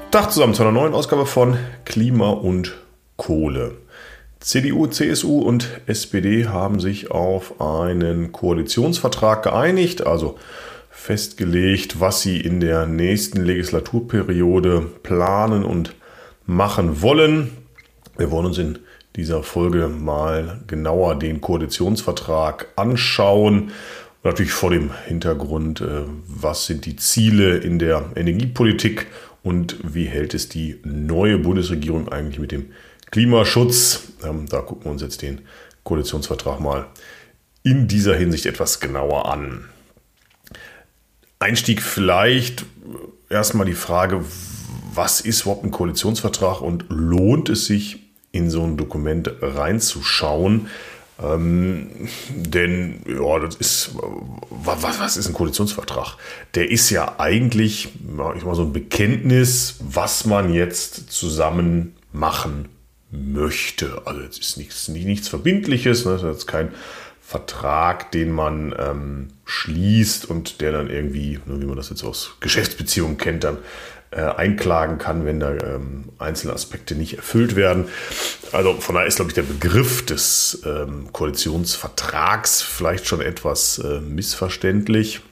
Tag zusammen zu einer neuen Ausgabe von Klima und Kohle. CDU, CSU und SPD haben sich auf einen Koalitionsvertrag geeinigt, also festgelegt, was sie in der nächsten Legislaturperiode planen und machen wollen. Wir wollen uns in dieser Folge mal genauer den Koalitionsvertrag anschauen. Natürlich vor dem Hintergrund, was sind die Ziele in der Energiepolitik und wie hält es die neue Bundesregierung eigentlich mit dem Klimaschutz? Da gucken wir uns jetzt den Koalitionsvertrag mal in dieser Hinsicht etwas genauer an. Einstieg vielleicht erstmal die Frage, was ist überhaupt ein Koalitionsvertrag und lohnt es sich, in so ein Dokument reinzuschauen? Denn ja, das ist, was ist ein Koalitionsvertrag? Der ist ja eigentlich, ich mal so ein Bekenntnis, was man jetzt zusammen machen möchte. Also es ist nichts Verbindliches, ne? Das ist jetzt kein Vertrag, den man schließt und der dann irgendwie, wie man das jetzt aus Geschäftsbeziehungen kennt, dann einklagen kann, wenn da einzelne Aspekte nicht erfüllt werden. Also von daher ist, glaube ich, der Begriff des Koalitionsvertrags vielleicht schon etwas missverständlich.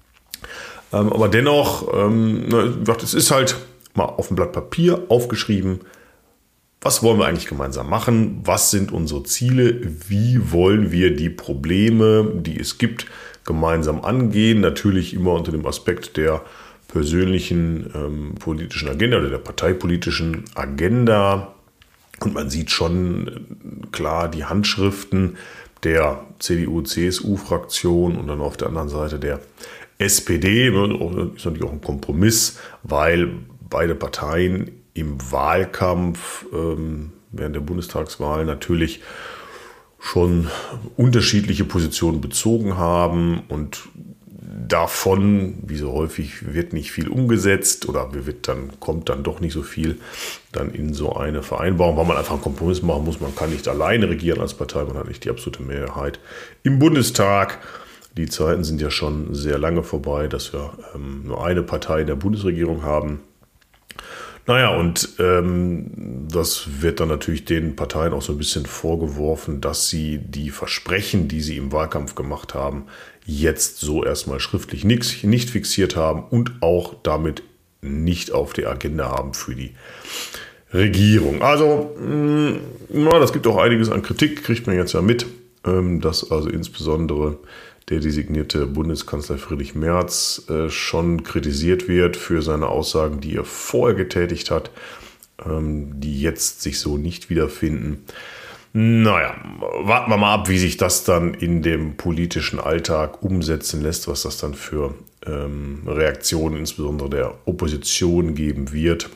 Aber dennoch, es ist halt mal auf dem Blatt Papier aufgeschrieben, was wollen wir eigentlich gemeinsam machen? Was sind unsere Ziele? Wie wollen wir die Probleme, die es gibt, gemeinsam angehen? Natürlich immer unter dem Aspekt der persönlichen politischen Agenda oder der parteipolitischen Agenda. Und man sieht schon klar die Handschriften der CDU-CSU-Fraktion und dann auf der anderen Seite der SPD. Das ist natürlich auch ein Kompromiss, weil beide Parteien im Wahlkampf während der Bundestagswahl natürlich schon unterschiedliche Positionen bezogen haben und davon, wie so häufig, wird nicht viel umgesetzt oder kommt dann doch nicht so viel dann in so eine Vereinbarung, weil man einfach einen Kompromiss machen muss. Man kann nicht alleine regieren als Partei, man hat nicht die absolute Mehrheit im Bundestag. Die Zeiten sind ja schon sehr lange vorbei, dass wir nur eine Partei in der Bundesregierung haben. Naja, und das wird dann natürlich den Parteien auch so ein bisschen vorgeworfen, dass sie die Versprechen, die sie im Wahlkampf gemacht haben, jetzt so erstmal schriftlich nicht fixiert haben und auch damit nicht auf der Agenda haben für die Regierung. Also, das gibt auch einiges an Kritik, kriegt man jetzt ja mit, dass also insbesondere der designierte Bundeskanzler Friedrich Merz schon kritisiert wird für seine Aussagen, die er vorher getätigt hat, die jetzt sich so nicht wiederfinden. Naja, warten wir mal ab, wie sich das dann in dem politischen Alltag umsetzen lässt, was das dann für Reaktionen insbesondere der Opposition geben wird.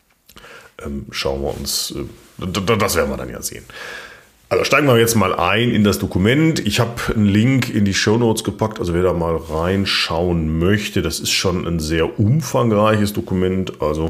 Schauen wir uns, das werden wir dann ja sehen. Also steigen wir jetzt mal ein in das Dokument. Ich habe einen Link in die Shownotes gepackt, also wer da mal reinschauen möchte, das ist schon ein sehr umfangreiches Dokument. Also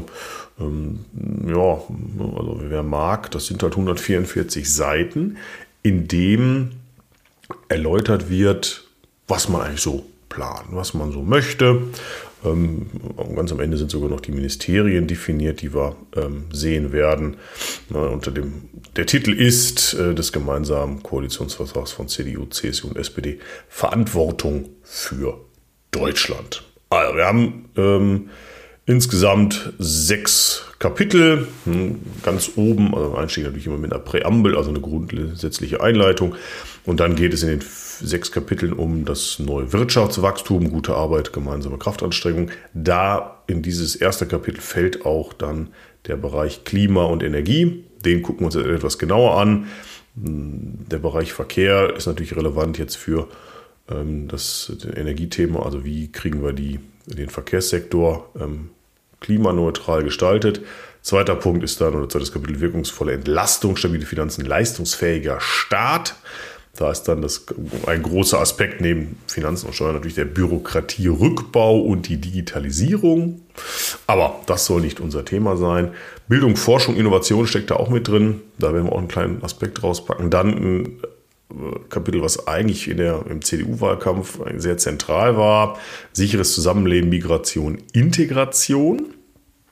wer mag, das sind halt 144 Seiten, in dem erläutert wird, was man eigentlich so plant, was man so möchte. Ganz am Ende sind sogar noch die Ministerien definiert, die wir sehen werden. Der Titel ist des gemeinsamen Koalitionsvertrags von CDU, CSU und SPD Verantwortung für Deutschland. Also wir haben insgesamt 6 Kapitel. Ganz oben, also Einstieg natürlich immer mit einer Präambel, also eine grundsätzliche Einleitung. Und dann geht es in den 6 Kapiteln um das neue Wirtschaftswachstum, gute Arbeit, gemeinsame Kraftanstrengung. Da in dieses erste Kapitel fällt auch dann der Bereich Klima und Energie. Den gucken wir uns etwas genauer an. Der Bereich Verkehr ist natürlich relevant jetzt für das Energiethema. Also wie kriegen wir den Verkehrssektor klimaneutral gestaltet. Zweiter Punkt ist dann, oder zweites Kapitel, wirkungsvolle Entlastung, stabile Finanzen, leistungsfähiger Staat. Da ist dann ein großer Aspekt neben Finanzen und Steuern natürlich der Bürokratierückbau und die Digitalisierung. Aber das soll nicht unser Thema sein. Bildung, Forschung, Innovation steckt da auch mit drin. Da werden wir auch einen kleinen Aspekt rauspacken. Dann ein Kapitel, was eigentlich im CDU-Wahlkampf sehr zentral war. Sicheres Zusammenleben, Migration, Integration.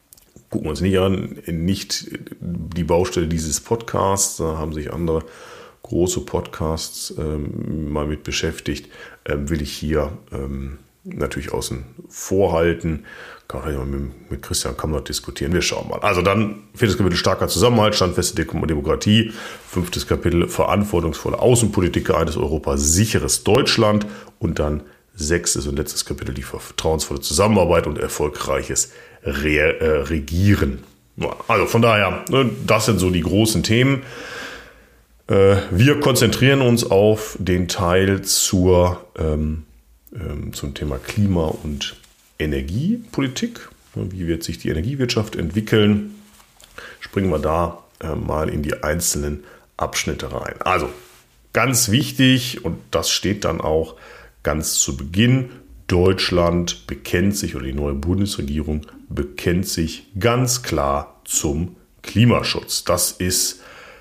gucken wir uns nicht an, nicht die Baustelle dieses Podcasts, da haben sich andere große Podcasts mal mit beschäftigt, will ich hier natürlich außen vorhalten. Kann man mal mit Christian Kammler diskutieren. Wir schauen mal. Also dann 4. Kapitel starker Zusammenhalt, standfeste Demokratie. 5. Kapitel verantwortungsvolle Außenpolitik, geeintes Europa, sicheres Deutschland. Und dann 6. und letztes Kapitel die vertrauensvolle Zusammenarbeit und erfolgreiches Regieren. Also von daher, das sind so die großen Themen. Wir konzentrieren uns auf den Teil zum Thema Klima- und Energiepolitik. Wie wird sich die Energiewirtschaft entwickeln? Springen wir da mal in die einzelnen Abschnitte rein. Also ganz wichtig, und das steht dann auch ganz zu Beginn, Deutschland bekennt sich, oder die neue Bundesregierung bekennt sich ganz klar zum Klimaschutz. Das ist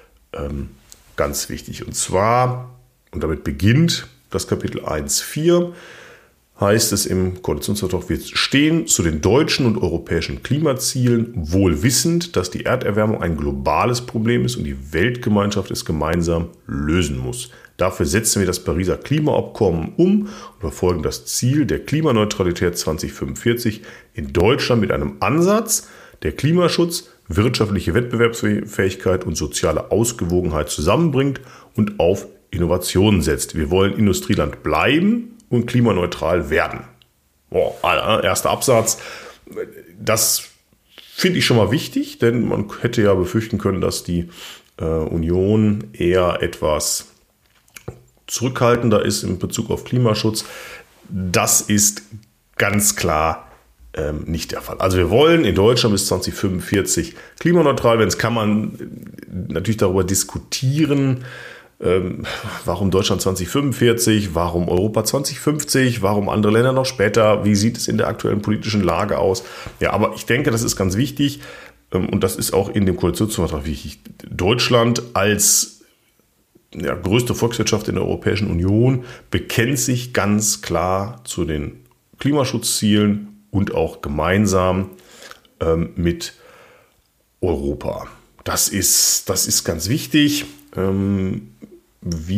ganz wichtig. Und zwar, und damit beginnt das Kapitel 1.4, heißt es im Koalitionsvertrag, wir stehen zu den deutschen und europäischen Klimazielen, wohl wissend, dass die Erderwärmung ein globales Problem ist und die Weltgemeinschaft es gemeinsam lösen muss. Dafür setzen wir das Pariser Klimaabkommen um und verfolgen das Ziel der Klimaneutralität 2045 in Deutschland mit einem Ansatz, der Klimaschutz, wirtschaftliche Wettbewerbsfähigkeit und soziale Ausgewogenheit zusammenbringt und auf Innovationen setzt. Wir wollen Industrieland bleiben und klimaneutral werden. Erster Absatz. Das finde ich schon mal wichtig, denn man hätte ja befürchten können, dass die Union eher etwas zurückhaltender ist in Bezug auf Klimaschutz. Das ist ganz klar nicht der Fall. Also wir wollen in Deutschland bis 2045 klimaneutral werden. Jetzt kann man natürlich darüber diskutieren, warum Deutschland 2045, warum Europa 2050, warum andere Länder noch später, wie sieht es in der aktuellen politischen Lage aus. Ja, aber ich denke, das ist ganz wichtig und das ist auch in dem Koalitionsvertrag wichtig. Deutschland als größte Volkswirtschaft in der Europäischen Union bekennt sich ganz klar zu den Klimaschutzzielen und auch gemeinsam mit Europa. Das ist ganz wichtig. Wie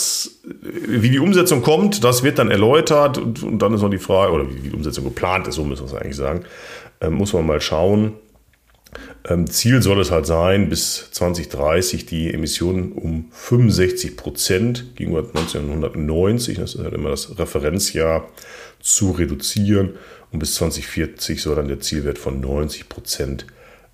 die Umsetzung kommt, das wird dann erläutert und dann ist noch die Frage, oder wie die Umsetzung geplant ist, so müssen wir es eigentlich sagen, muss man mal schauen. Ziel soll es halt sein, bis 2030 die Emissionen um 65% gegenüber 1990, das ist halt immer das Referenzjahr, zu reduzieren und bis 2040 soll dann der Zielwert von 90%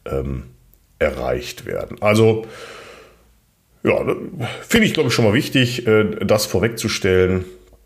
erreicht werden. Also ja, finde ich, glaube ich, schon mal wichtig, das vorwegzustellen,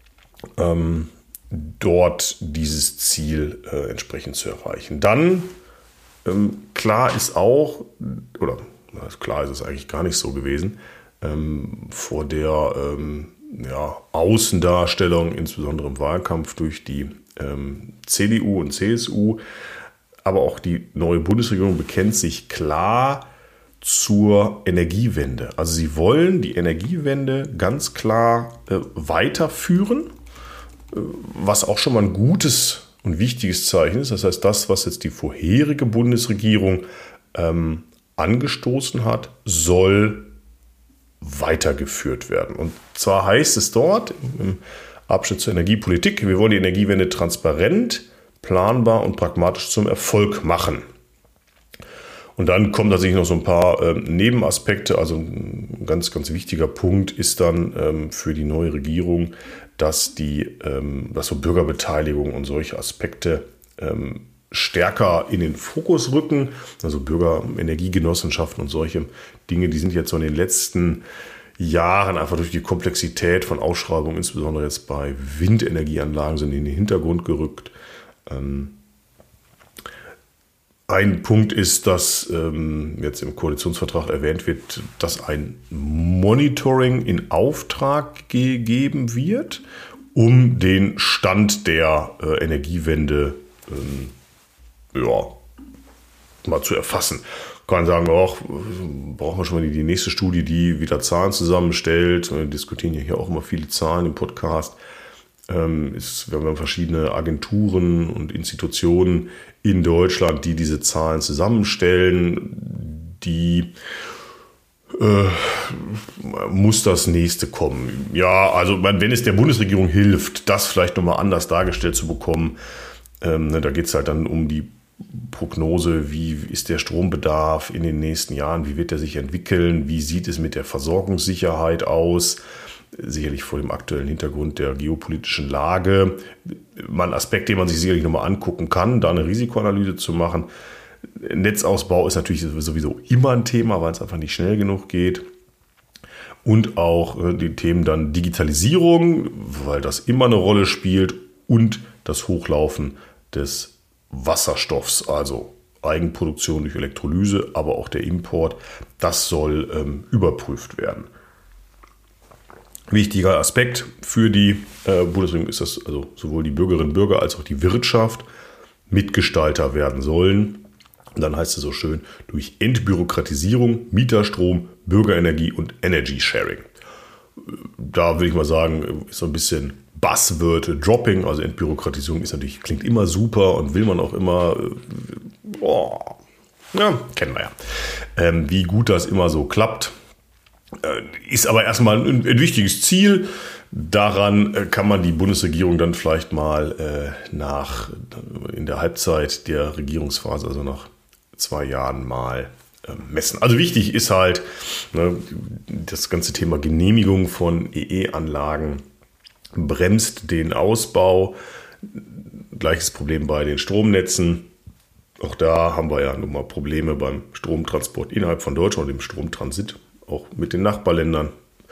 dort dieses Ziel entsprechend zu erreichen. Dann, klar ist auch, oder klar ist es eigentlich gar nicht so gewesen, vor der Außendarstellung, insbesondere im Wahlkampf durch die CDU und CSU, aber auch die neue Bundesregierung bekennt sich klar zur Energiewende. Also sie wollen die Energiewende ganz klar weiterführen, was auch schon mal ein gutes und wichtiges Zeichen ist. Das heißt, das, was jetzt die vorherige Bundesregierung angestoßen hat, soll weitergeführt werden. Und zwar heißt es dort im Abschnitt zur Energiepolitik, wir wollen die Energiewende transparent, planbar und pragmatisch zum Erfolg machen. Und dann kommen tatsächlich noch so ein paar Nebenaspekte. Also ein ganz, ganz wichtiger Punkt ist dann für die neue Regierung, dass so Bürgerbeteiligung und solche Aspekte stärker in den Fokus rücken. Also Bürgerenergiegenossenschaften und solche Dinge, die sind jetzt so in den letzten Jahren einfach durch die Komplexität von Ausschreibungen, insbesondere jetzt bei Windenergieanlagen, sind in den Hintergrund gerückt. Ein Punkt ist, dass jetzt im Koalitionsvertrag erwähnt wird, dass ein Monitoring in Auftrag gegeben wird, um den Stand der Energiewende mal zu erfassen. Kann sagen, brauchen wir schon mal die nächste Studie, die wieder Zahlen zusammenstellt. Wir diskutieren ja hier auch immer viele Zahlen im Podcast. Wir haben verschiedene Agenturen und Institutionen in Deutschland, die diese Zahlen zusammenstellen. Die muss das nächste kommen. Ja, also wenn es der Bundesregierung hilft, das vielleicht nochmal anders dargestellt zu bekommen, da geht es halt dann um die Prognose, wie ist der Strombedarf in den nächsten Jahren, wie wird er sich entwickeln, wie sieht es mit der Versorgungssicherheit aus, sicherlich vor dem aktuellen Hintergrund der geopolitischen Lage. Mal ein Aspekt, den man sich sicherlich nochmal angucken kann, da eine Risikoanalyse zu machen. Netzausbau ist natürlich sowieso immer ein Thema, weil es einfach nicht schnell genug geht. Und auch die Themen dann Digitalisierung, weil das immer eine Rolle spielt, und das Hochlaufen des Wasserstoffs, also Eigenproduktion durch Elektrolyse, aber auch der Import, das soll überprüft werden. Wichtiger Aspekt für die Bundesregierung ist, dass also sowohl die Bürgerinnen und Bürger als auch die Wirtschaft Mitgestalter werden sollen. Und dann heißt es so schön, durch Entbürokratisierung, Mieterstrom, Bürgerenergie und Energy Sharing. Da würde ich mal sagen, ist so ein bisschen Buzzword-Dropping, also Entbürokratisierung klingt immer super und will man auch immer, kennen wir ja. Wie gut das immer so klappt, ist aber erstmal ein wichtiges Ziel. Daran kann man die Bundesregierung dann vielleicht mal in der Halbzeit der Regierungsphase, also nach 2 Jahren mal messen. Also wichtig ist halt das ganze Thema Genehmigung von EE-Anlagen bremst den Ausbau. Gleiches Problem bei den Stromnetzen. Auch da haben wir ja nun mal Probleme beim Stromtransport innerhalb von Deutschland und dem Stromtransit, auch mit den Nachbarländern.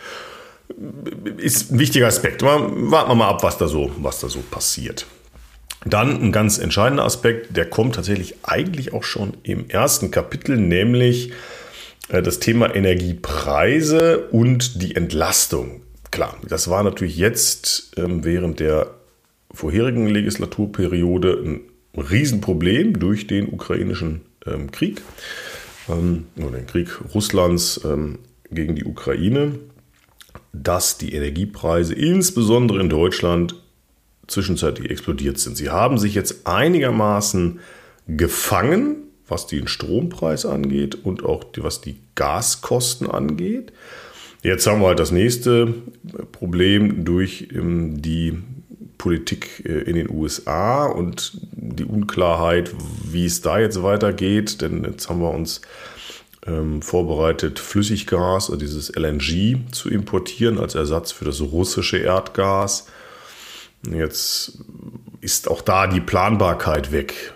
Ist ein wichtiger Aspekt. Warten wir mal ab, was da so passiert. Dann ein ganz entscheidender Aspekt, der kommt tatsächlich eigentlich auch schon im ersten Kapitel, nämlich das Thema Energiepreise und die Entlastung. Klar, das war natürlich jetzt während der vorherigen Legislaturperiode ein Riesenproblem durch den ukrainischen Krieg, oder den Krieg Russlands gegen die Ukraine, dass die Energiepreise insbesondere in Deutschland zwischenzeitlich explodiert sind. Sie haben sich jetzt einigermaßen gefangen, was den Strompreis angeht und auch was die Gaskosten angeht. Jetzt haben wir halt das nächste Problem durch die Politik in den USA und die Unklarheit, wie es da jetzt weitergeht. Denn jetzt haben wir uns vorbereitet, Flüssiggas, also dieses LNG, zu importieren als Ersatz für das russische Erdgas. Jetzt ist auch da die Planbarkeit weg.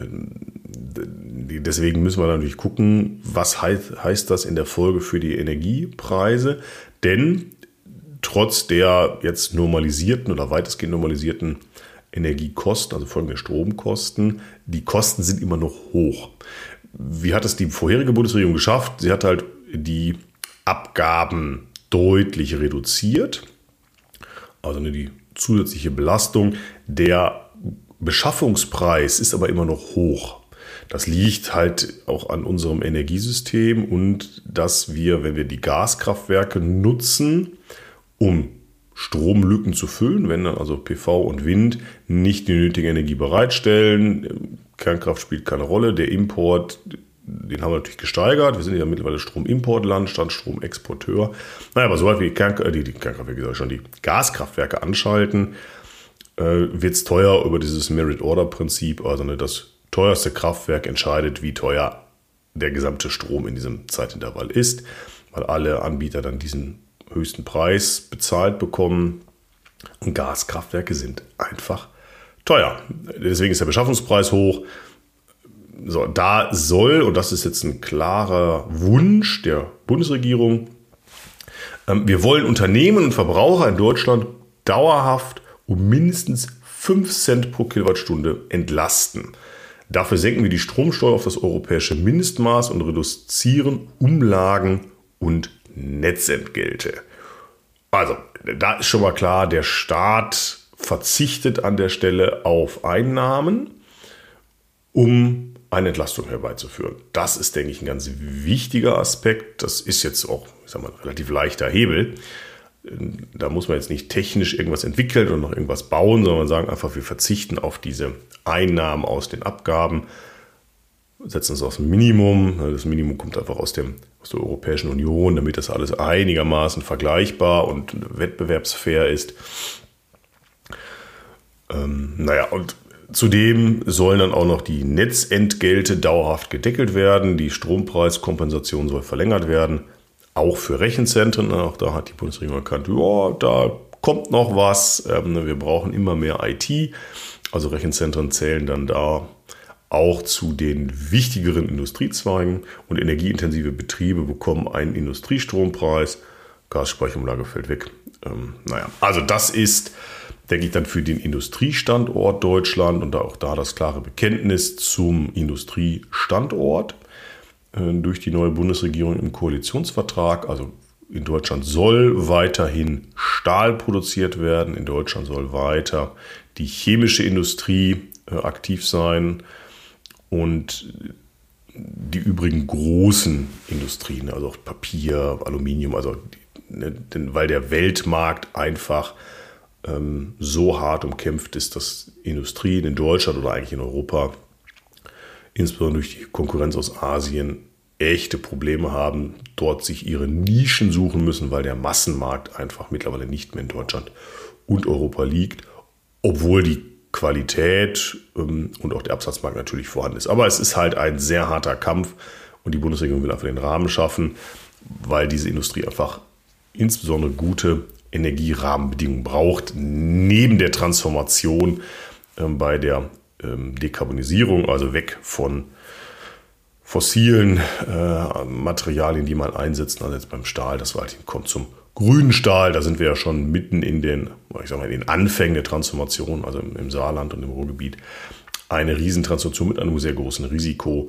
Deswegen müssen wir natürlich gucken, was heißt das in der Folge für die Energiepreise. Denn trotz der jetzt normalisierten oder weitestgehend normalisierten Energiekosten, also folgende Stromkosten, die Kosten sind immer noch hoch. Wie hat es die vorherige Bundesregierung geschafft? Sie hat halt die Abgaben deutlich reduziert, also die zusätzliche Belastung. Der Beschaffungspreis ist aber immer noch hoch. Das liegt halt auch an unserem Energiesystem und dass wir, wenn wir die Gaskraftwerke nutzen, um Stromlücken zu füllen, wenn dann also PV und Wind nicht die nötige Energie bereitstellen, Kernkraft spielt keine Rolle, der Import, den haben wir natürlich gesteigert, wir sind ja mittlerweile Stromimportland statt Stromexporteur. Naja, aber sobald wir die Gaskraftwerke anschalten, wird es teuer über dieses Merit-Order-Prinzip, also das teuerste Kraftwerk entscheidet, wie teuer der gesamte Strom in diesem Zeitintervall ist, weil alle Anbieter dann diesen höchsten Preis bezahlt bekommen und Gaskraftwerke sind einfach teuer. Deswegen ist der Beschaffungspreis hoch. So, da soll, und das ist jetzt ein klarer Wunsch der Bundesregierung, wir wollen Unternehmen und Verbraucher in Deutschland dauerhaft um mindestens 5 Cent pro Kilowattstunde entlasten. Dafür senken wir die Stromsteuer auf das europäische Mindestmaß und reduzieren Umlagen und Netzentgelte. Also, da ist schon mal klar, der Staat verzichtet an der Stelle auf Einnahmen, um eine Entlastung herbeizuführen. Das ist, denke ich, ein ganz wichtiger Aspekt. Das ist jetzt auch, relativ leichter Hebel. Da muss man jetzt nicht technisch irgendwas entwickeln und noch irgendwas bauen, sondern sagen einfach, wir verzichten auf diese Einnahmen aus den Abgaben, setzen es aufs Minimum. Das Minimum kommt einfach aus der Europäischen Union, damit das alles einigermaßen vergleichbar und wettbewerbsfair ist. Und zudem sollen dann auch noch die Netzentgelte dauerhaft gedeckelt werden. Die Strompreiskompensation soll verlängert werden, auch für Rechenzentren. Auch da hat die Bundesregierung erkannt, ja, da kommt noch was. Wir brauchen immer mehr IT. Also Rechenzentren zählen dann da auch zu den wichtigeren Industriezweigen. Und energieintensive Betriebe bekommen einen Industriestrompreis. Gasspeicherumlage fällt weg. Also das ist, denke ich, dann für den Industriestandort Deutschland und auch da das klare Bekenntnis zum Industriestandort durch die neue Bundesregierung im Koalitionsvertrag. Also in Deutschland soll weiterhin Stahl produziert werden. In Deutschland soll weiter die chemische Industrie aktiv sein und die übrigen großen Industrien, also auch Papier, Aluminium, weil der Weltmarkt einfach so hart umkämpft ist, dass Industrien in Deutschland oder eigentlich in Europa, insbesondere durch die Konkurrenz aus Asien, echte Probleme haben, dort sich ihre Nischen suchen müssen, weil der Massenmarkt einfach mittlerweile nicht mehr in Deutschland und Europa liegt, obwohl die Qualität und auch der Absatzmarkt natürlich vorhanden ist. Aber es ist halt ein sehr harter Kampf und die Bundesregierung will einfach den Rahmen schaffen, weil diese Industrie einfach insbesondere gute Energierahmenbedingungen braucht, neben der Transformation bei der Dekarbonisierung, also weg von fossilen Materialien, die man einsetzt, also jetzt beim Stahl, das kommt zum grünen Stahl, da sind wir ja schon mitten in den Anfängen der Transformation, also im Saarland und im Ruhrgebiet, eine Riesentransformation mit einem sehr großen Risiko.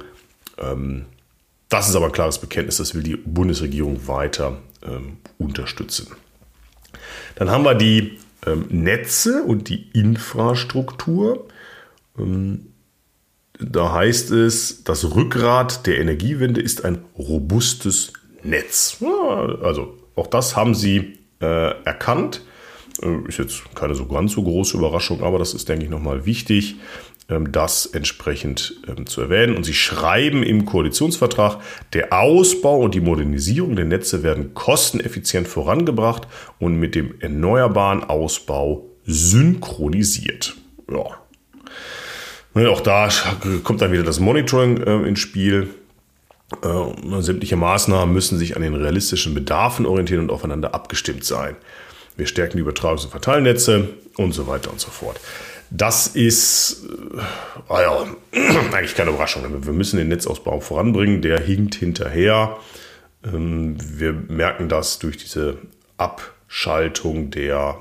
Das ist aber ein klares Bekenntnis, das will die Bundesregierung weiter unterstützen. Dann haben wir die Netze und die Infrastruktur. Da heißt es, das Rückgrat der Energiewende ist ein robustes Netz. Ja, also auch das haben sie erkannt. Ist jetzt keine so ganz so große Überraschung, aber das ist, denke ich, nochmal wichtig, das entsprechend zu erwähnen. Und sie schreiben im Koalitionsvertrag, der Ausbau und die Modernisierung der Netze werden kosteneffizient vorangebracht und mit dem erneuerbaren Ausbau synchronisiert. Ja. Auch da kommt dann wieder das Monitoring ins Spiel. Sämtliche Maßnahmen müssen sich an den realistischen Bedarfen orientieren und aufeinander abgestimmt sein. Wir stärken die Übertragungs- und Verteilnetze und so weiter und so fort. Das ist eigentlich keine Überraschung. Wir müssen den Netzausbau voranbringen. Der hinkt hinterher. Wir merken das durch diese Abschaltung der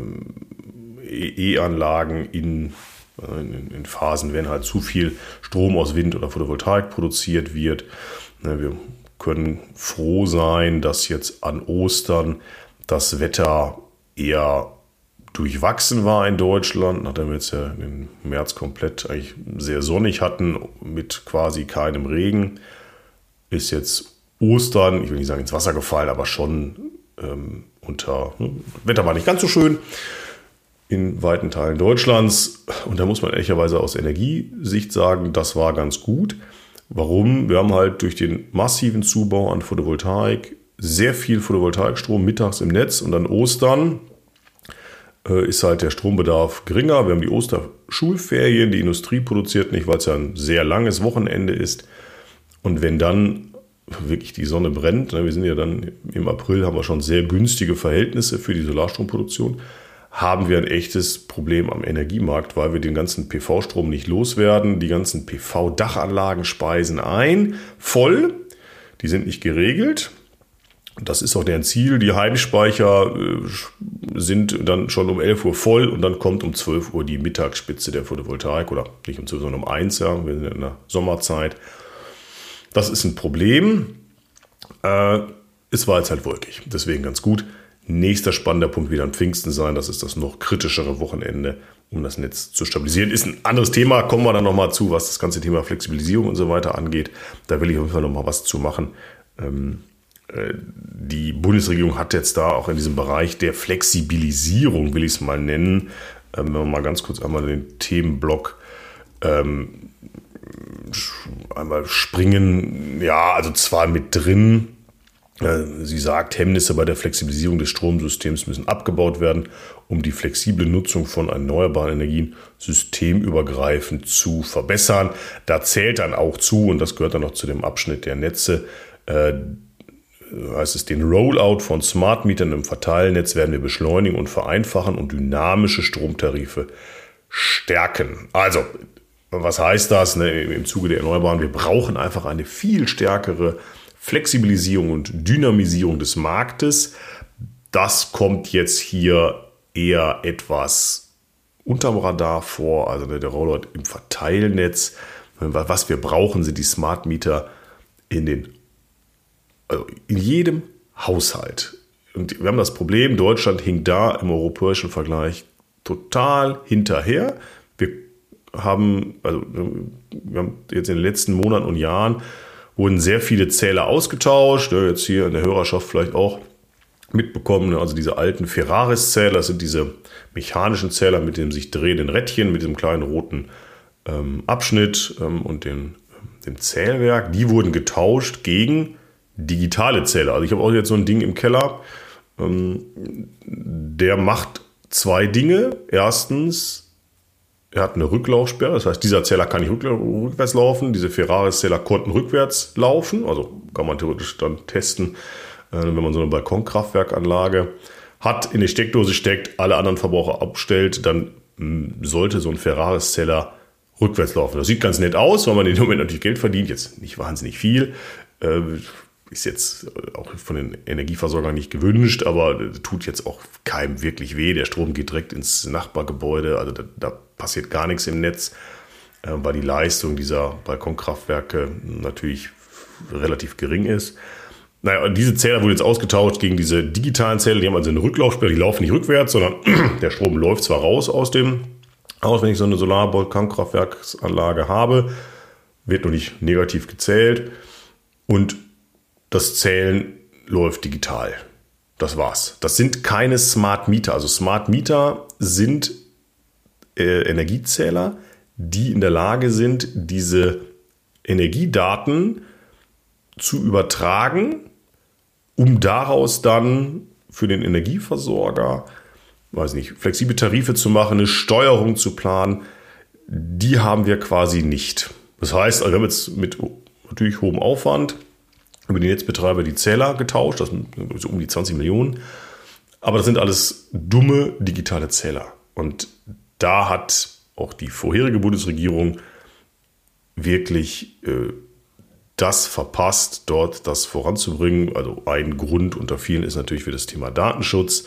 E-Anlagen in Phasen, wenn halt zu viel Strom aus Wind oder Photovoltaik produziert wird. Wir können froh sein, dass jetzt an Ostern das Wetter eher durchwachsen war in Deutschland, nachdem wir jetzt ja im März komplett eigentlich sehr sonnig hatten, mit quasi keinem Regen, ist jetzt Ostern, ich will nicht sagen ins Wasser gefallen, aber schon Wetter war nicht ganz so schön in weiten Teilen Deutschlands. Und da muss man ehrlicherweise aus Energiesicht sagen, das war ganz gut. Warum? Wir haben halt durch den massiven Zubau an Photovoltaik sehr viel Photovoltaikstrom mittags im Netz und an Ostern ist halt der Strombedarf geringer. Wir haben die Osterschulferien, die Industrie produziert nicht, weil es ja ein sehr langes Wochenende ist. Und wenn dann wirklich die Sonne brennt, wir sind ja dann im April, haben wir schon sehr günstige Verhältnisse für die Solarstromproduktion, haben wir ein echtes Problem am Energiemarkt, weil wir den ganzen PV-Strom nicht loswerden. Die ganzen PV-Dachanlagen speisen ein, voll. Die sind nicht geregelt. Das ist auch deren Ziel. Die Heimspeicher sind dann schon um 11 Uhr voll und dann kommt um 12 Uhr die Mittagsspitze der Photovoltaik oder nicht um 12 Uhr, sondern um 1 Uhr. Wir sind in der Sommerzeit. Das ist ein Problem. Es war jetzt halt wolkig, deswegen ganz gut. Nächster spannender Punkt wieder an Pfingsten sein. Das ist das noch kritischere Wochenende, um das Netz zu stabilisieren. Ist ein anderes Thema. Kommen wir dann nochmal zu, was das ganze Thema Flexibilisierung und so weiter angeht. Da will ich auf jeden Fall nochmal was zu machen. Die Bundesregierung hat jetzt da auch in diesem Bereich der Flexibilisierung, will ich es mal nennen, wenn wir mal ganz kurz einmal den Themenblock einmal springen, ja, also zwar mit drin, sie sagt, Hemmnisse bei der Flexibilisierung des Stromsystems müssen abgebaut werden, um die flexible Nutzung von erneuerbaren Energien systemübergreifend zu verbessern. Da zählt dann auch zu, und das gehört dann noch zu dem Abschnitt der Netze, heißt es, den Rollout von Smart Metern im Verteilnetz werden wir beschleunigen und vereinfachen und dynamische Stromtarife stärken. Also, was heißt das im Zuge der Erneuerbaren? Wir brauchen einfach eine viel stärkere Flexibilisierung und Dynamisierung des Marktes. Das kommt jetzt hier eher etwas unterm Radar vor, also der Rollout im Verteilnetz. Was wir brauchen, sind die Smart Meter in jedem Haushalt. Und wir haben das Problem, Deutschland hinkt da im europäischen Vergleich total hinterher. Wir haben jetzt in den letzten Monaten und Jahren wurden sehr viele Zähler ausgetauscht. Jetzt hier in der Hörerschaft vielleicht auch mitbekommen. Also diese alten Ferraris-Zähler, das sind diese mechanischen Zähler mit dem sich drehenden Rädchen, mit dem kleinen roten Abschnitt und dem Zählwerk. Die wurden getauscht gegen digitale Zähler. Also ich habe auch jetzt so ein Ding im Keller. Der macht zwei Dinge. Erstens, er hat eine Rücklaufsperre, das heißt, dieser Zähler kann nicht rückwärts laufen. Diese Ferraris-Zähler konnten rückwärts laufen, also kann man theoretisch dann testen, wenn man so eine Balkonkraftwerkanlage hat, in die Steckdose steckt, alle anderen Verbraucher abstellt, dann sollte so ein Ferraris-Zähler rückwärts laufen. Das sieht ganz nett aus, weil man in dem Moment natürlich Geld verdient, jetzt nicht wahnsinnig viel. Ist jetzt auch von den Energieversorgern nicht gewünscht, aber tut jetzt auch keinem wirklich weh. Der Strom geht direkt ins Nachbargebäude, also da passiert gar nichts im Netz, weil die Leistung dieser Balkonkraftwerke natürlich relativ gering ist. Naja, diese Zähler wurden jetzt ausgetauscht gegen diese digitalen Zähler, die haben also eine Rücklaufsperre, die laufen nicht rückwärts, sondern der Strom läuft zwar raus aus dem Haus, wenn ich so eine Solar-Balkonkraftwerksanlage habe, wird nur nicht negativ gezählt und das Zählen läuft digital. Das war's. Das sind keine Smart Meter. Also Smart Meter sind Energiezähler, die in der Lage sind, diese Energiedaten zu übertragen, um daraus dann für den Energieversorger, weiß nicht, flexible Tarife zu machen, eine Steuerung zu planen. Die haben wir quasi nicht. Das heißt, wir haben jetzt mit natürlich hohem Aufwand über die Netzbetreiber die Zähler getauscht, das sind so um die 20 Millionen. Aber das sind alles dumme digitale Zähler. Und da hat auch die vorherige Bundesregierung wirklich das verpasst, dort das voranzubringen. Also ein Grund unter vielen ist natürlich für das Thema Datenschutz.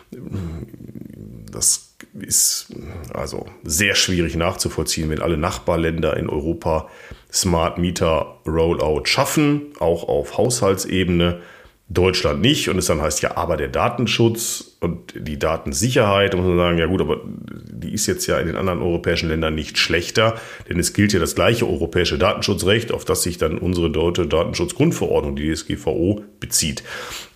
Das ist also sehr schwierig nachzuvollziehen, wenn alle Nachbarländer in Europa Smart Meter Rollout schaffen, auch auf Haushaltsebene, Deutschland nicht. Und es dann heißt, ja, aber der Datenschutz und die Datensicherheit, da muss man sagen, ja gut, aber die ist jetzt ja in den anderen europäischen Ländern nicht schlechter, denn es gilt ja das gleiche europäische Datenschutzrecht, auf das sich dann unsere deutsche Datenschutzgrundverordnung, die DSGVO, bezieht.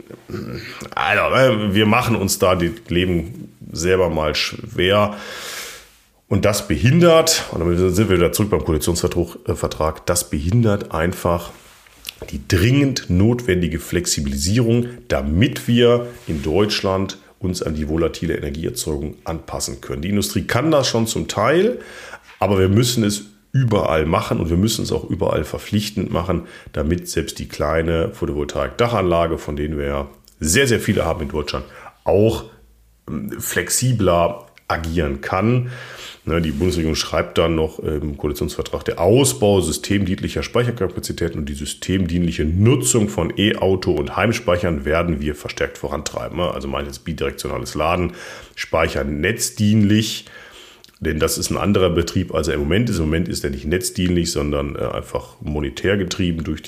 Also, wir machen uns da das Leben selber mal schwer. Und das behindert, und damit sind wir wieder zurück beim Koalitionsvertrag, das behindert einfach die dringend notwendige Flexibilisierung, damit wir in Deutschland uns an die volatile Energieerzeugung anpassen können. Die Industrie kann das schon zum Teil, aber wir müssen es überall machen und wir müssen es auch überall verpflichtend machen, damit selbst die kleine Photovoltaik-Dachanlage, von denen wir ja sehr, sehr viele haben in Deutschland, auch flexibler agieren kann. Die Bundesregierung schreibt dann noch im Koalitionsvertrag, der Ausbau systemdienlicher Speicherkapazitäten und die systemdienliche Nutzung von E-Auto und Heimspeichern werden wir verstärkt vorantreiben. Also meint jetzt bidirektionales Laden, Speichern netzdienlich, denn das ist ein anderer Betrieb, als er im Moment ist. Im Moment ist er nicht netzdienlich, sondern einfach monetär getrieben durch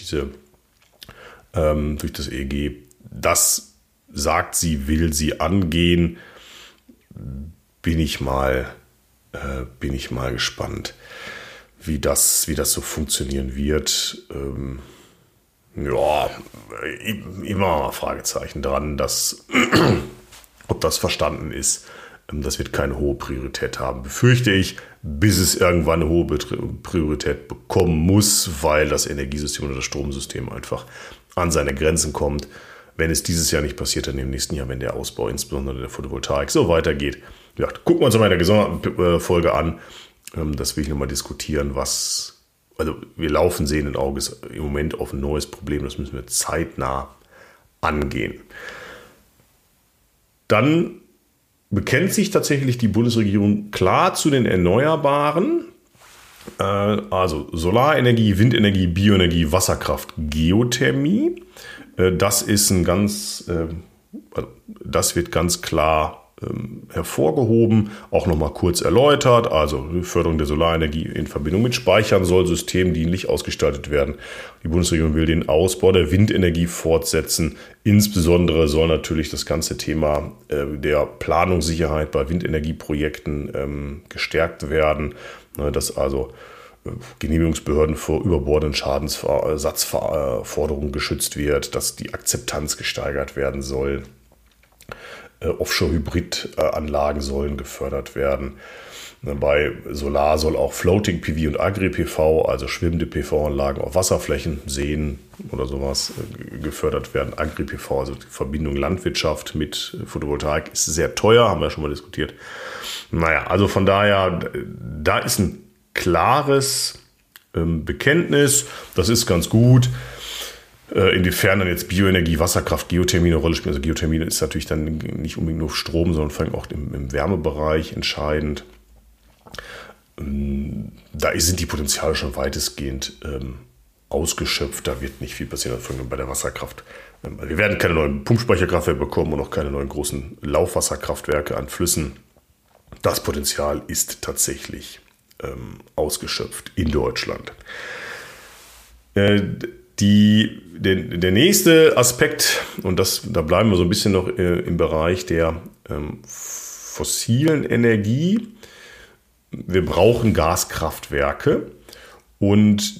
das EEG. Das sagt sie, will sie angehen. Bin ich mal gespannt, wie das so funktionieren wird. Ja, immer mal Fragezeichen dran, ob das verstanden ist. Das wird keine hohe Priorität haben, befürchte ich, bis es irgendwann eine hohe Priorität bekommen muss, weil das Energiesystem oder das Stromsystem einfach an seine Grenzen kommt. Wenn es dieses Jahr nicht passiert, dann im nächsten Jahr, wenn der Ausbau insbesondere der Photovoltaik so weitergeht. Ja, gucken wir uns mal in der gesonderten Folge an. Das will ich nochmal diskutieren, also wir laufen sehenden Auges im Moment auf ein neues Problem. Das müssen wir zeitnah angehen. Dann bekennt sich tatsächlich die Bundesregierung klar zu den Erneuerbaren. Also Solarenergie, Windenergie, Bioenergie, Wasserkraft, Geothermie. Das wird ganz klar hervorgehoben, auch nochmal kurz erläutert. Also die Förderung der Solarenergie in Verbindung mit Speichern soll systemdienlich ausgestaltet werden. Die Bundesregierung will den Ausbau der Windenergie fortsetzen. Insbesondere soll natürlich das ganze Thema der Planungssicherheit bei Windenergieprojekten gestärkt werden, dass also Genehmigungsbehörden vor überbordenden Schadensersatzforderungen geschützt wird, dass die Akzeptanz gesteigert werden soll. Offshore-Hybrid-Anlagen sollen gefördert werden. Bei Solar soll auch Floating PV und Agri-PV, also schwimmende PV-Anlagen auf Wasserflächen, Seen oder sowas, gefördert werden. Agri-PV, also die Verbindung Landwirtschaft mit Photovoltaik, ist sehr teuer, haben wir ja schon mal diskutiert. Naja, also von daher, da ist ein klares Bekenntnis, das ist ganz gut. Inwiefern dann jetzt Bioenergie, Wasserkraft, Geothermie eine Rolle spielen. Also Geothermie ist natürlich dann nicht unbedingt nur Strom, sondern vor allem auch im Wärmebereich entscheidend. Da sind die Potenziale schon weitestgehend ausgeschöpft. Da wird nicht viel passieren bei der Wasserkraft. Wir werden keine neuen Pumpspeicherkraftwerke bekommen und auch keine neuen großen Laufwasserkraftwerke an Flüssen. Das Potenzial ist tatsächlich ausgeschöpft in Deutschland. Der nächste Aspekt, und da bleiben wir so ein bisschen noch im Bereich der fossilen Energie. Wir brauchen Gaskraftwerke und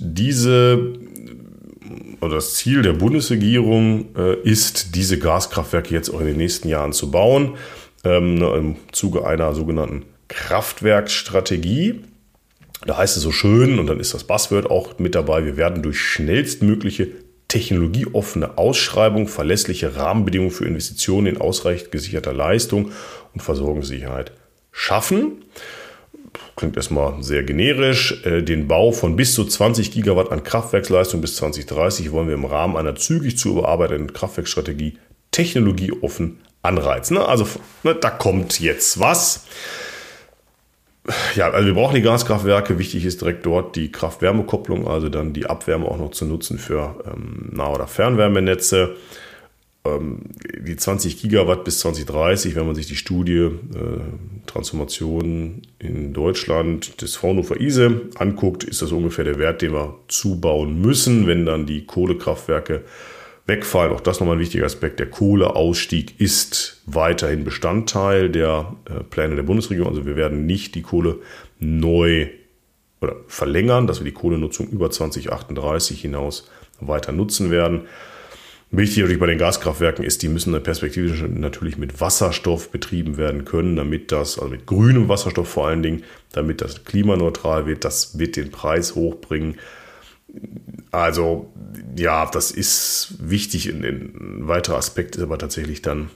das Ziel der Bundesregierung ist, diese Gaskraftwerke jetzt auch in den nächsten Jahren zu bauen, im Zuge einer sogenannten Kraftwerksstrategie. Da heißt es so schön, und dann ist das Buzzword auch mit dabei, wir werden durch schnellstmögliche technologieoffene Ausschreibung verlässliche Rahmenbedingungen für Investitionen in ausreichend gesicherter Leistung und Versorgungssicherheit schaffen. Klingt erstmal sehr generisch. Den Bau von bis zu 20 Gigawatt an Kraftwerksleistung bis 2030 wollen wir im Rahmen einer zügig zu überarbeitenden Kraftwerksstrategie technologieoffen anreizen. Also da kommt jetzt was. Ja, also wir brauchen die Gaskraftwerke. Wichtig ist direkt dort die Kraft-Wärme-Kopplung, also dann die Abwärme auch noch zu nutzen für Nah- oder Fernwärmenetze. Die 20 Gigawatt bis 2030, wenn man sich die Studie Transformation in Deutschland des Fraunhofer ISE anguckt, ist das ungefähr der Wert, den wir zubauen müssen, wenn dann die Kohlekraftwerke wegfallen. Auch das nochmal ein wichtiger Aspekt. Der Kohleausstieg ist weiterhin Bestandteil der Pläne der Bundesregierung. Also wir werden nicht die Kohle neu oder verlängern, dass wir die Kohlenutzung über 2038 hinaus weiter nutzen werden. Wichtig natürlich bei den Gaskraftwerken ist, die müssen perspektivisch natürlich mit Wasserstoff betrieben werden können, also mit grünem Wasserstoff vor allen Dingen, damit das klimaneutral wird. Das wird den Preis hochbringen. Also ja, das ist wichtig. Ein weiterer Aspekt ist aber tatsächlich dann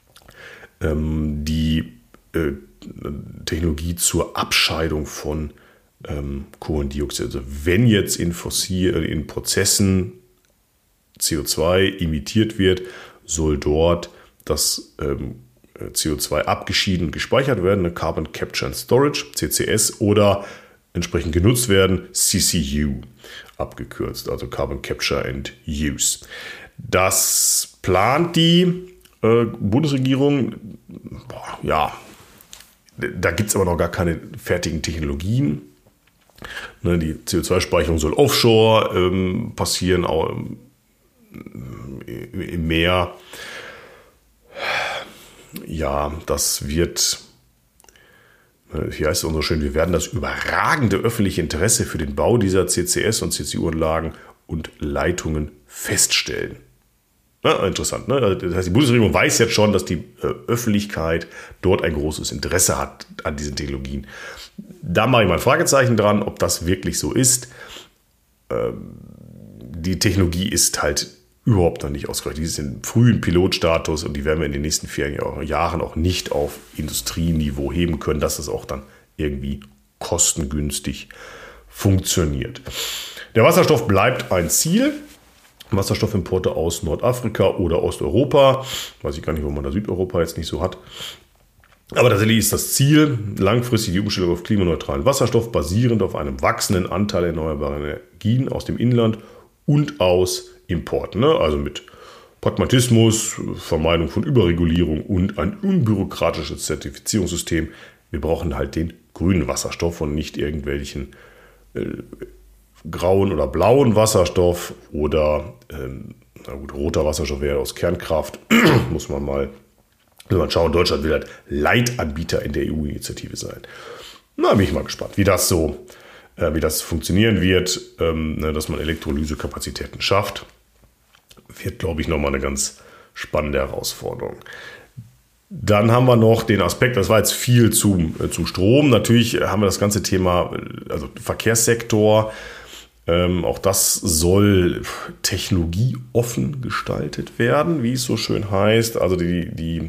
die Technologie zur Abscheidung von Kohlendioxid. Also wenn jetzt in Prozessen CO2 emittiert wird, soll dort das CO2 abgeschieden und gespeichert werden, eine Carbon Capture and Storage, CCS, oder entsprechend genutzt werden, CCU abgekürzt, also Carbon Capture and Use. Das plant die Bundesregierung. Ja, da gibt es aber noch gar keine fertigen Technologien. Die CO2-Speicherung soll offshore passieren, auch im Meer. Ja, das wird, hier heißt es auch so schön, wir werden das überragende öffentliche Interesse für den Bau dieser CCS und CCU-Anlagen und Leitungen feststellen. Ja, interessant, ne? Das heißt, die Bundesregierung weiß jetzt schon, dass die Öffentlichkeit dort ein großes Interesse hat an diesen Technologien. Da mache ich mal ein Fragezeichen dran, ob das wirklich so ist. Die Technologie ist halt überhaupt noch nicht ausgereift. Die ist im frühen Pilotstatus und die werden wir in den nächsten 4 Jahren auch nicht auf Industrieniveau heben können, dass es auch dann irgendwie kostengünstig funktioniert. Der Wasserstoff bleibt ein Ziel. Wasserstoffimporte aus Nordafrika oder Osteuropa. Weiß ich gar nicht, warum man da Südeuropa jetzt nicht so hat. Aber tatsächlich ist das Ziel, langfristig die Umstellung auf klimaneutralen Wasserstoff basierend auf einem wachsenden Anteil erneuerbarer Energien aus dem Inland und aus Importen. Also mit Pragmatismus, Vermeidung von Überregulierung und ein unbürokratisches Zertifizierungssystem. Wir brauchen halt den grünen Wasserstoff und nicht irgendwelchen grauen oder blauen Wasserstoff oder roter Wasserstoff wäre aus Kernkraft. Muss man mal schauen. Deutschland will halt Leitanbieter in der EU-Initiative sein. Na, bin ich mal gespannt, wie das funktionieren wird, dass man Elektrolysekapazitäten schafft. Wird, glaube ich, nochmal eine ganz spannende Herausforderung. Dann haben wir noch den Aspekt, das war jetzt viel zum Strom. Natürlich haben wir das ganze Thema, also Verkehrssektor. Auch das soll technologieoffen gestaltet werden, wie es so schön heißt. Also die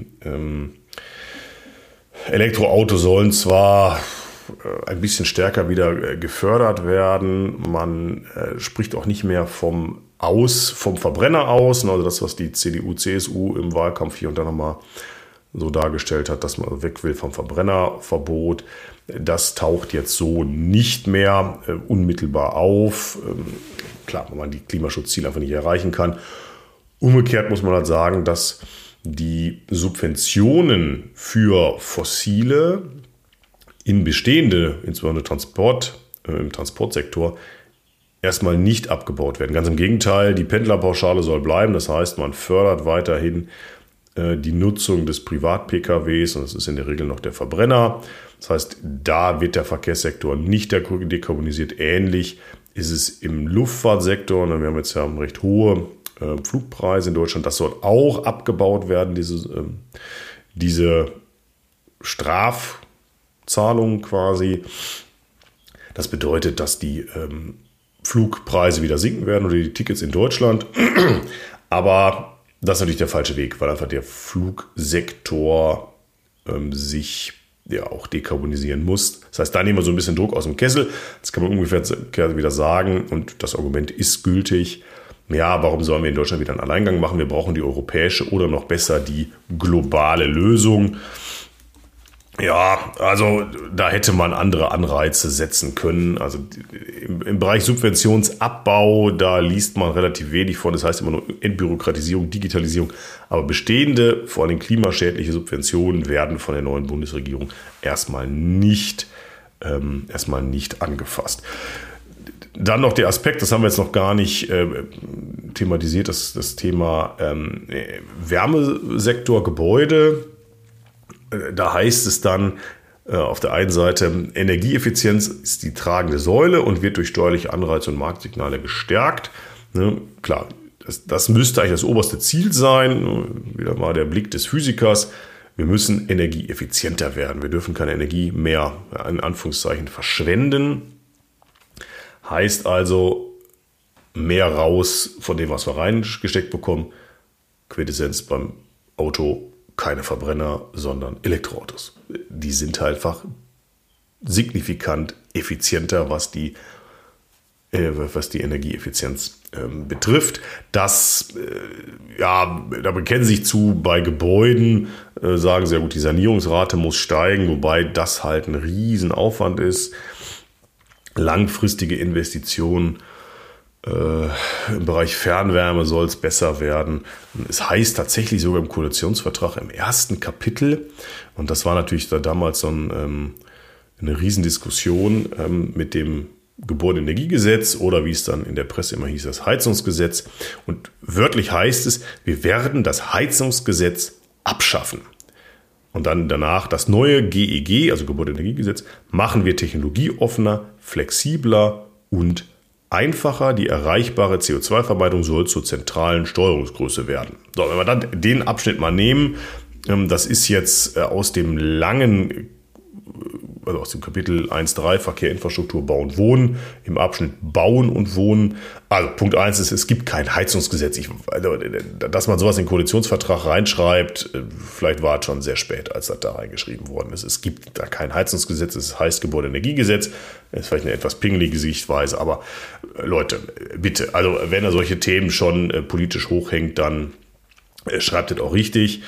Elektroautos sollen zwar ein bisschen stärker wieder gefördert werden. Man spricht auch nicht mehr vom Verbrenner aus. Also das, was die CDU, CSU im Wahlkampf hier und da nochmal so dargestellt hat, dass man weg will vom Verbrennerverbot. Das taucht jetzt so nicht mehr unmittelbar auf. Klar, wenn man die Klimaschutzziele einfach nicht erreichen kann. Umgekehrt muss man halt sagen, dass die Subventionen für Fossile in bestehende, insbesondere im Transportsektor, erstmal nicht abgebaut werden. Ganz im Gegenteil, die Pendlerpauschale soll bleiben. Das heißt, man fördert weiterhin die Nutzung des Privat-PKWs und das ist in der Regel noch der Verbrenner. Das heißt, da wird der Verkehrssektor nicht dekarbonisiert. Ähnlich ist es im Luftfahrtsektor. Und wir haben jetzt ja recht hohe Flugpreise in Deutschland. Das soll auch abgebaut werden, diese Strafzahlungen quasi. Das bedeutet, dass die Flugpreise wieder sinken werden oder die Tickets in Deutschland. Aber das ist natürlich der falsche Weg, weil einfach der Flugsektor sich ja auch dekarbonisieren muss. Das heißt, da nehmen wir so ein bisschen Druck aus dem Kessel. Das kann man ungefähr wieder sagen und das Argument ist gültig. Ja, warum sollen wir in Deutschland wieder einen Alleingang machen? Wir brauchen die europäische oder noch besser die globale Lösung. Ja, also da hätte man andere Anreize setzen können. Also im Bereich Subventionsabbau, da liest man relativ wenig von. Das heißt immer nur Entbürokratisierung, Digitalisierung. Aber bestehende, vor allem klimaschädliche Subventionen werden von der neuen Bundesregierung erstmal nicht angefasst. Dann noch der Aspekt, das haben wir jetzt noch gar nicht thematisiert, das Thema Wärmesektor, Gebäude. Da heißt es dann auf der einen Seite, Energieeffizienz ist die tragende Säule und wird durch steuerliche Anreize und Marktsignale gestärkt. Ne, klar, das müsste eigentlich das oberste Ziel sein. Wieder mal der Blick des Physikers. Wir müssen energieeffizienter werden. Wir dürfen keine Energie mehr, in Anführungszeichen, verschwenden. Heißt also, mehr raus von dem, was wir reingesteckt bekommen. Quintessenz beim Auto. Keine Verbrenner, sondern Elektroautos. Die sind halt einfach signifikant effizienter, was die Energieeffizienz betrifft. Das, da bekennen sich zu, bei Gebäuden sagen sie ja gut, die Sanierungsrate muss steigen, wobei das halt ein Riesenaufwand ist. Langfristige Investitionen im Bereich Fernwärme soll es besser werden. Es heißt tatsächlich sogar im Koalitionsvertrag im ersten Kapitel, und das war natürlich da damals so eine Riesendiskussion mit dem Gebäudeenergiegesetz oder wie es dann in der Presse immer hieß, das Heizungsgesetz. Und wörtlich heißt es, wir werden das Heizungsgesetz abschaffen. Und dann danach das neue GEG, also Gebäudeenergiegesetz, machen wir technologieoffener, flexibler und einfacher, die erreichbare CO2-Vermeidung soll zur zentralen Steuerungsgröße werden. So, wenn wir dann den Abschnitt mal nehmen, das ist jetzt aus dem aus dem Kapitel 1.3 Verkehr, Infrastruktur, Bauen, Wohnen, im Abschnitt Bauen und Wohnen. Also Punkt 1 ist, es gibt kein Heizungsgesetz. Dass man sowas in den Koalitionsvertrag reinschreibt, vielleicht war es schon sehr spät, als das da reingeschrieben worden ist. Es gibt da kein Heizungsgesetz, es heißt Gebäudeenergiegesetz. Das ist vielleicht eine etwas pingelige Sichtweise, aber Leute, bitte, also wenn er solche Themen schon politisch hochhängt, dann schreibt es auch richtig.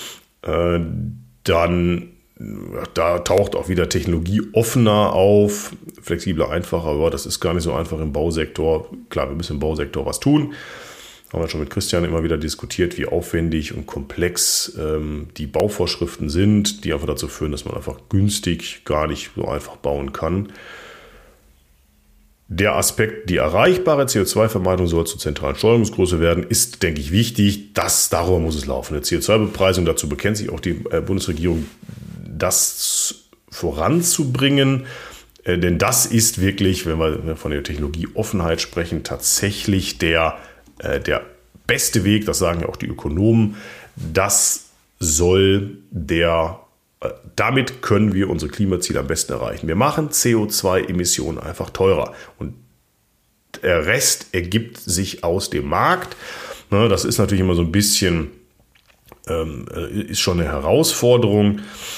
Dann da taucht auch wieder Technologie offener auf, flexibler, einfacher, aber das ist gar nicht so einfach im Bausektor. Klar, wir müssen im Bausektor was tun. Haben wir schon mit Christian immer wieder diskutiert, wie aufwendig und komplex die Bauvorschriften sind, die einfach dazu führen, dass man einfach günstig gar nicht so einfach bauen kann. Der Aspekt, die erreichbare CO2-Vermeidung soll zur zentralen Steuerungsgröße werden, ist, denke ich, wichtig. Darüber muss es laufen. Eine CO2-Bepreisung, dazu bekennt sich auch die Bundesregierung, das voranzubringen. Denn das ist wirklich, wenn wir von der Technologieoffenheit sprechen, tatsächlich der beste Weg, das sagen ja auch die Ökonomen. Damit können wir unsere Klimaziele am besten erreichen. Wir machen CO2-Emissionen einfach teurer und der Rest ergibt sich aus dem Markt. Das ist natürlich immer so ein bisschen, ist schon eine Herausforderung,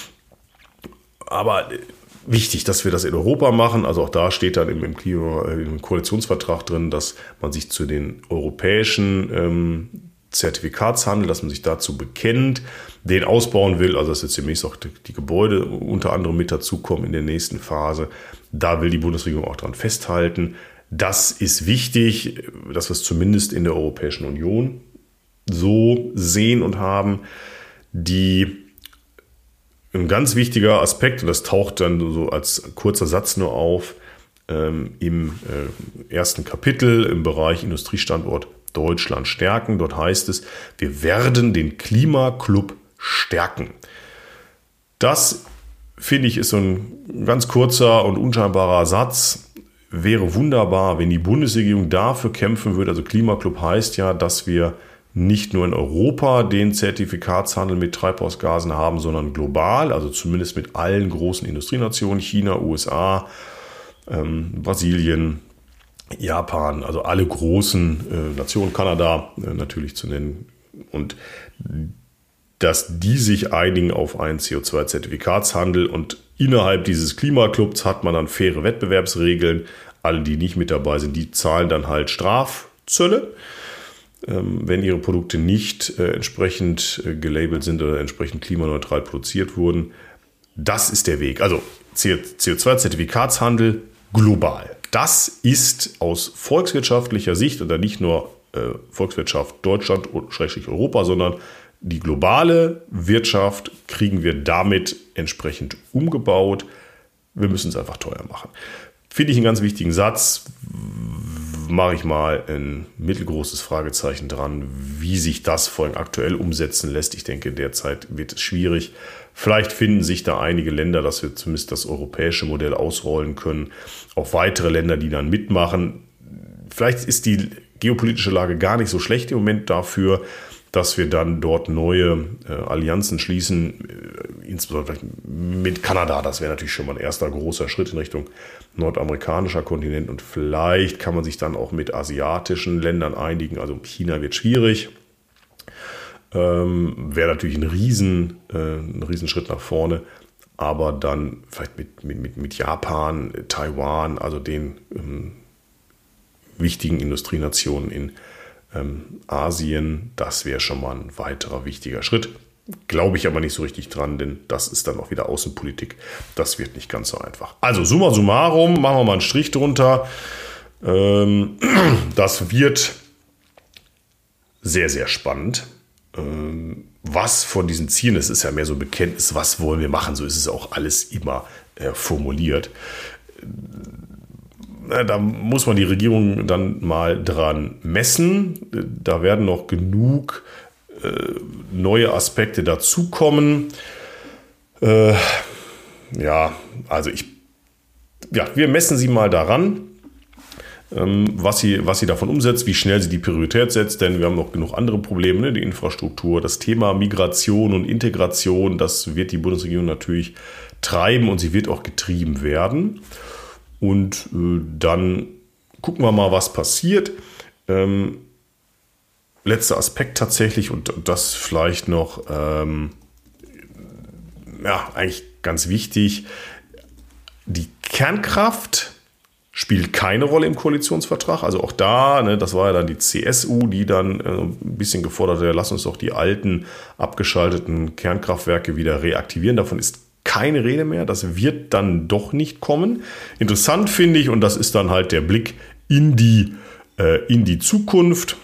aber wichtig, dass wir das in Europa machen. Also auch da steht dann im Koalitionsvertrag drin, dass man sich zu den europäischen Zertifikatshandel, dass man sich dazu bekennt, den ausbauen will, also dass jetzt demnächst auch die Gebäude unter anderem mit dazukommen in der nächsten Phase. Da will die Bundesregierung auch dran festhalten. Das ist wichtig, dass wir es zumindest in der Europäischen Union so sehen und haben. Ein ganz wichtiger Aspekt, und das taucht dann so als kurzer Satz nur auf, im ersten Kapitel im Bereich Industriestandort Deutschland stärken. Dort heißt es, wir werden den Klimaclub stärken. Das, finde ich, ist so ein ganz kurzer und unscheinbarer Satz. Wäre wunderbar, wenn die Bundesregierung dafür kämpfen würde. Also Klimaclub heißt ja, dass wir nicht nur in Europa den Zertifikatshandel mit Treibhausgasen haben, sondern global, also zumindest mit allen großen Industrienationen, China, USA, Brasilien, Japan, also alle großen Nationen, Kanada natürlich zu nennen, und dass die sich einigen auf einen CO2-Zertifikatshandel, und innerhalb dieses Klimaclubs hat man dann faire Wettbewerbsregeln. Alle, die nicht mit dabei sind, die zahlen dann halt Strafzölle, wenn ihre Produkte nicht entsprechend gelabelt sind oder entsprechend klimaneutral produziert wurden. Das ist der Weg. Also CO2-Zertifikatshandel global. Das ist aus volkswirtschaftlicher Sicht, oder nicht nur Volkswirtschaft Deutschland und Europa, sondern die globale Wirtschaft kriegen wir damit entsprechend umgebaut. Wir müssen es einfach teuer machen. Finde ich einen ganz wichtigen Satz. Mache ich mal ein mittelgroßes Fragezeichen dran, wie sich das vor allem aktuell umsetzen lässt. Ich denke, derzeit wird es schwierig. Vielleicht finden sich da einige Länder, dass wir zumindest das europäische Modell ausrollen können. Auch weitere Länder, die dann mitmachen. Vielleicht ist die geopolitische Lage gar nicht so schlecht im Moment dafür, dass wir dann dort neue Allianzen schließen, insbesondere mit Kanada. Das wäre natürlich schon mal ein erster großer Schritt in Richtung nordamerikanischer Kontinent, und vielleicht kann man sich dann auch mit asiatischen Ländern einigen. Also China wird schwierig. Wäre natürlich ein Riesenschritt nach vorne, aber dann vielleicht mit Japan, Taiwan, also den wichtigen Industrienationen in Asien, das wäre schon mal ein weiterer wichtiger Schritt. Glaube ich aber nicht so richtig dran, denn das ist dann auch wieder Außenpolitik. Das wird nicht ganz so einfach. Also summa summarum, machen wir mal einen Strich drunter. Das wird sehr, sehr spannend. Was von diesen Zielen, es ist ja mehr so ein Bekenntnis, was wollen wir machen, so ist es auch alles immer formuliert. Da muss man die Regierung dann mal dran messen. Da werden noch genug neue Aspekte dazukommen. Wir messen sie mal daran. was sie davon umsetzt, wie schnell sie die Priorität setzt, denn wir haben noch genug andere Probleme, ne? Die Infrastruktur, das Thema Migration und Integration, das wird die Bundesregierung natürlich treiben und sie wird auch getrieben werden. Und dann gucken wir mal, was passiert. Letzter Aspekt tatsächlich, und das vielleicht noch, eigentlich ganz wichtig, die Kernkraft spielt keine Rolle im Koalitionsvertrag. Also auch da, ne, das war ja dann die CSU, die dann ein bisschen gefordert hat, lass uns doch die alten abgeschalteten Kernkraftwerke wieder reaktivieren. Davon ist keine Rede mehr. Das wird dann doch nicht kommen. Interessant finde ich, und das ist dann halt der Blick in die Zukunft,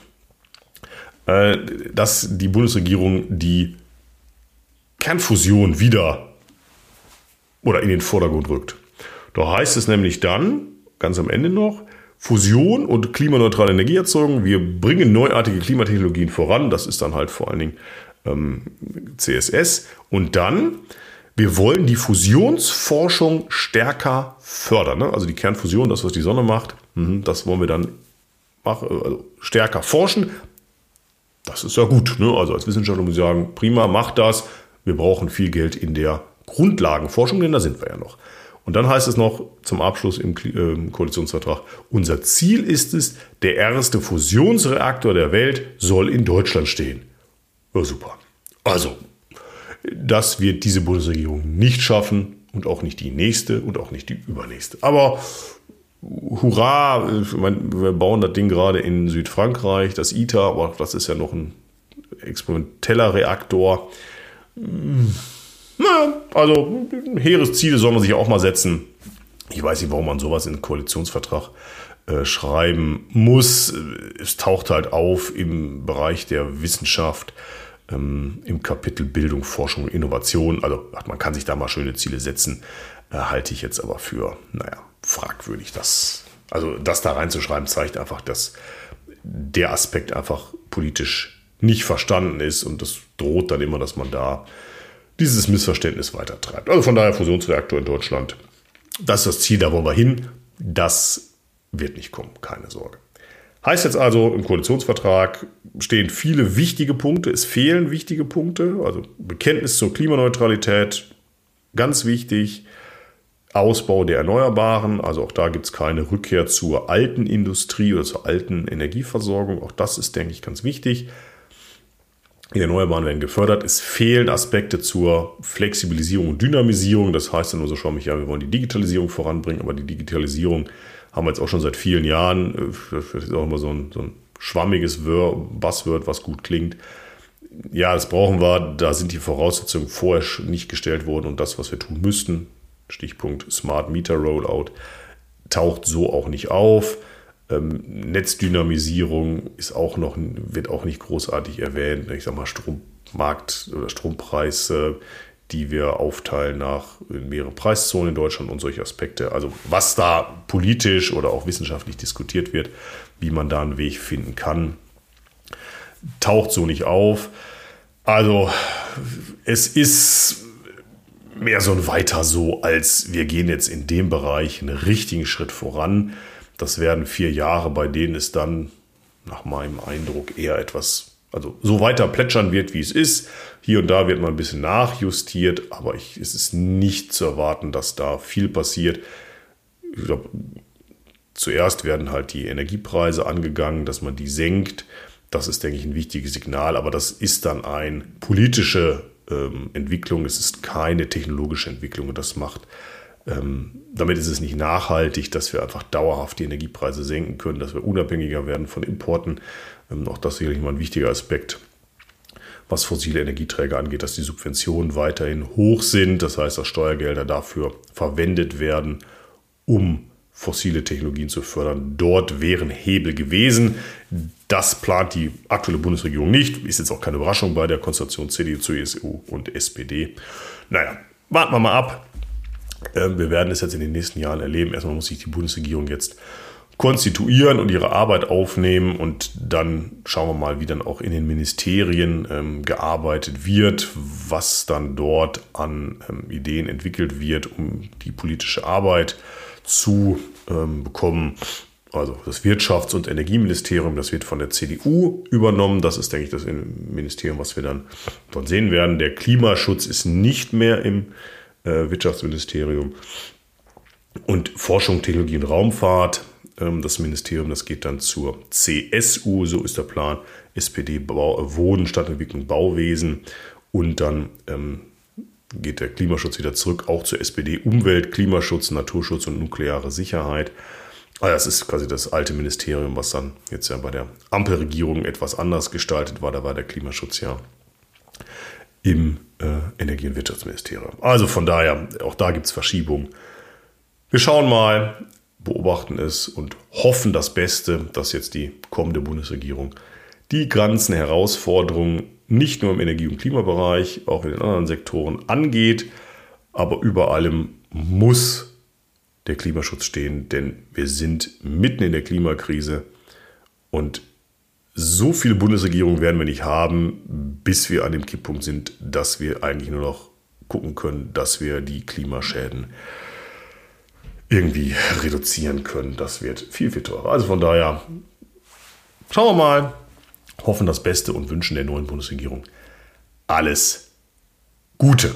dass die Bundesregierung die Kernfusion wieder oder in den Vordergrund rückt. Da heißt es nämlich dann, ganz am Ende noch, Fusion und klimaneutrale Energieerzeugung. Wir bringen neuartige Klimatechnologien voran. Das ist dann halt vor allen Dingen CSS. Und dann, wir wollen die Fusionsforschung stärker fördern. Ne? Also die Kernfusion, das, was die Sonne macht, das wollen wir dann also stärker forschen. Das ist ja gut. Ne? Also als Wissenschaftler muss ich sagen, prima, macht das. Wir brauchen viel Geld in der Grundlagenforschung, denn da sind wir ja noch. Und dann heißt es noch zum Abschluss im Koalitionsvertrag, unser Ziel ist es, der erste Fusionsreaktor der Welt soll in Deutschland stehen. Ja, super. Also, das wird diese Bundesregierung nicht schaffen und auch nicht die nächste und auch nicht die übernächste. Aber hurra, ich meine, wir bauen das Ding gerade in Südfrankreich, das ITER, aber das ist ja noch ein experimenteller Reaktor. Also Heeresziele soll man sich auch mal setzen. Ich weiß nicht, warum man sowas in den Koalitionsvertrag schreiben muss. Es taucht halt auf im Bereich der Wissenschaft, im Kapitel Bildung, Forschung und Innovation. Also man kann sich da mal schöne Ziele setzen. Halte ich jetzt aber für, fragwürdig. Das da reinzuschreiben, zeigt einfach, dass der Aspekt einfach politisch nicht verstanden ist. Und das droht dann immer, dass man da dieses Missverständnis weitertreibt. Also von daher Fusionsreaktor in Deutschland. Das ist das Ziel, da wollen wir hin. Das wird nicht kommen, keine Sorge. Heißt jetzt also, im Koalitionsvertrag stehen viele wichtige Punkte. Es fehlen wichtige Punkte. Also Bekenntnis zur Klimaneutralität, ganz wichtig. Ausbau der Erneuerbaren. Also auch da gibt es keine Rückkehr zur alten Industrie oder zur alten Energieversorgung. Auch das ist, denke ich, ganz wichtig. Die Erneuerbaren werden gefördert. Es fehlen Aspekte zur Flexibilisierung und Dynamisierung. Das heißt dann nur so schwammig, ja, wir wollen die Digitalisierung voranbringen, aber die Digitalisierung haben wir jetzt auch schon seit vielen Jahren. Das ist auch immer so ein schwammiges Buzzword, was gut klingt. Ja, das brauchen wir. Da sind die Voraussetzungen vorher nicht gestellt worden und das, was wir tun müssten, Stichpunkt Smart Meter Rollout, taucht so auch nicht auf. Netzdynamisierung wird auch nicht großartig erwähnt. Ich sage mal Strommarkt oder Strompreis, die wir aufteilen nach mehrere Preiszonen in Deutschland und solche Aspekte. Also was da politisch oder auch wissenschaftlich diskutiert wird, wie man da einen Weg finden kann, taucht so nicht auf. Also es ist mehr so ein Weiter so, als wir gehen jetzt in dem Bereich einen richtigen Schritt voran. Das werden 4 Jahre, bei denen es dann nach meinem Eindruck eher etwas, also so weiter plätschern wird, wie es ist. Hier und da wird mal ein bisschen nachjustiert, aber es ist nicht zu erwarten, dass da viel passiert. Ich glaube, zuerst werden halt die Energiepreise angegangen, dass man die senkt. Das ist, denke ich, ein wichtiges Signal, aber das ist dann eine politische Entwicklung. Es ist keine technologische Entwicklung und das macht damit ist es nicht nachhaltig, dass wir einfach dauerhaft die Energiepreise senken können, dass wir unabhängiger werden von Importen. Auch das ist sicherlich mal ein wichtiger Aspekt, was fossile Energieträger angeht, dass die Subventionen weiterhin hoch sind. Das heißt, dass Steuergelder dafür verwendet werden, um fossile Technologien zu fördern. Dort wären Hebel gewesen. Das plant die aktuelle Bundesregierung nicht. Ist jetzt auch keine Überraschung bei der Konstellation CDU, CSU und SPD. Naja, warten wir mal ab. Wir werden es jetzt in den nächsten Jahren erleben. Erstmal muss sich die Bundesregierung jetzt konstituieren und ihre Arbeit aufnehmen und dann schauen wir mal, wie dann auch in den Ministerien gearbeitet wird, was dann dort an Ideen entwickelt wird, um die politische Arbeit zu bekommen. also das Wirtschafts- und Energieministerium, das wird von der CDU übernommen. Das ist, denke ich, das Ministerium, was wir dann dort sehen werden. Der Klimaschutz ist nicht mehr im Wirtschaftsministerium. Und Forschung, Technologie und Raumfahrt, das Ministerium, das geht dann zur CSU, so ist der Plan. SPD, Wohnen, Stadtentwicklung, Bauwesen. Und dann geht der Klimaschutz wieder zurück, auch zur SPD, Umwelt, Klimaschutz, Naturschutz und nukleare Sicherheit. Das ist quasi das alte Ministerium, was dann jetzt ja bei der Ampelregierung etwas anders gestaltet war. Da war der Klimaschutz ja im Energie- und Wirtschaftsministerium. Also von daher, auch da gibt es Verschiebungen. Wir schauen mal, beobachten es und hoffen das Beste, dass jetzt die kommende Bundesregierung die ganzen Herausforderungen nicht nur im Energie- und Klimabereich, auch in den anderen Sektoren angeht. Aber über allem muss der Klimaschutz stehen, denn wir sind mitten in der Klimakrise und so viele Bundesregierungen werden wir nicht haben, bis wir an dem Kipppunkt sind, dass wir eigentlich nur noch gucken können, dass wir die Klimaschäden irgendwie reduzieren können. Das wird viel, viel teurer. Also von daher schauen wir mal, hoffen das Beste und wünschen der neuen Bundesregierung alles Gute.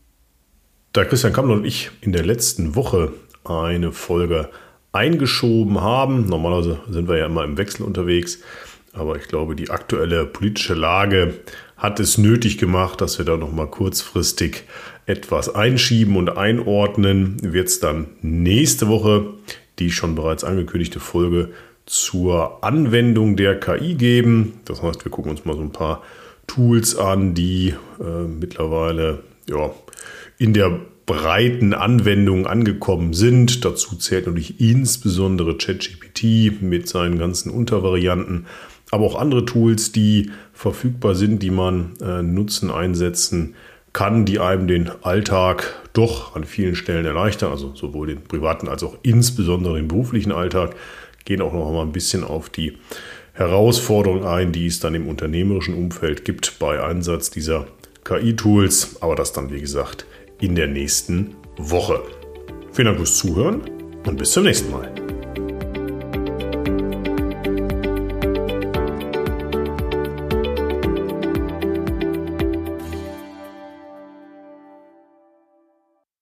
Da Christian Kammler und ich in der letzten Woche eine Folge eingeschoben haben, normalerweise sind wir ja immer im Wechsel unterwegs, aber ich glaube, die aktuelle politische Lage hat es nötig gemacht, dass wir da nochmal kurzfristig etwas einschieben und einordnen. Wird es dann nächste Woche die schon bereits angekündigte Folge zur Anwendung der KI geben. Das heißt, wir gucken uns mal so ein paar Tools an, die mittlerweile in der breiten Anwendung angekommen sind. Dazu zählt natürlich insbesondere ChatGPT mit seinen ganzen Untervarianten, aber auch andere Tools, die verfügbar sind, die man nutzen, einsetzen kann, die einem den Alltag doch an vielen Stellen erleichtern, also sowohl den privaten als auch insbesondere den beruflichen Alltag, gehen auch noch mal ein bisschen auf die Herausforderungen ein, die es dann im unternehmerischen Umfeld gibt bei Einsatz dieser KI-Tools, aber das dann, wie gesagt, in der nächsten Woche. Vielen Dank fürs Zuhören und bis zum nächsten Mal.